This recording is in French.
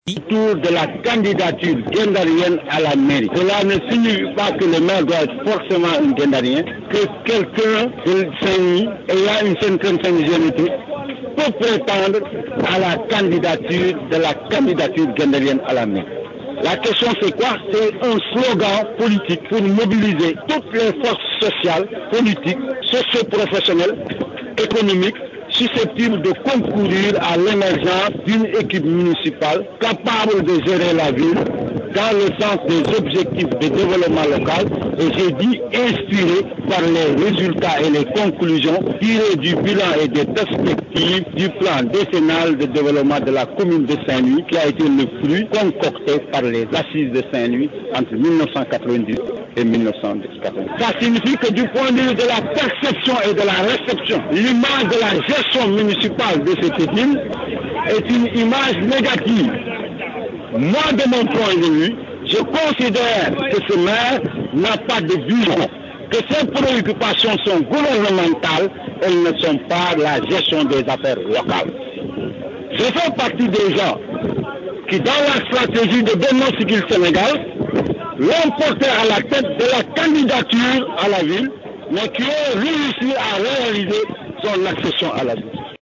Autour de la candidature guendarienne à la mairie. Cela ne signifie pas que le maire doit être forcément un guendarien, que quelqu'un de Saint-Louis ayant une certaine ingénuité peut prétendre à la candidature guendarienne à la mairie. La question c'est quoi? C'est un slogan politique pour mobiliser toutes les forces sociales, politiques, socio-professionnelles, économiques, susceptibles de concourir à l'émergence d'une équipe municipale capable de gérer la ville dans le sens des objectifs de développement local et j'ai dit inspiré par les résultats et les conclusions tirées du bilan et des perspectives du plan décennal de développement de la commune de Saint-Louis qui a été le fruit concocté par les assises de Saint-Louis entre 1990 et 1980. Ça signifie que du point de vue de la perception et de la réception, l'image de la gestion municipale de cette ville est une image négative. Moi, de mon point de vue, je considère que ce maire n'a pas de vision, que ses préoccupations sont gouvernementales, elles ne sont pas la gestion des affaires locales. Je fais partie des gens qui, dans la stratégie de Benno Siggil Sénégal, l'ont porté à la tête de la candidature à la ville, mais qui ont réussi à réaliser son accession à la ville.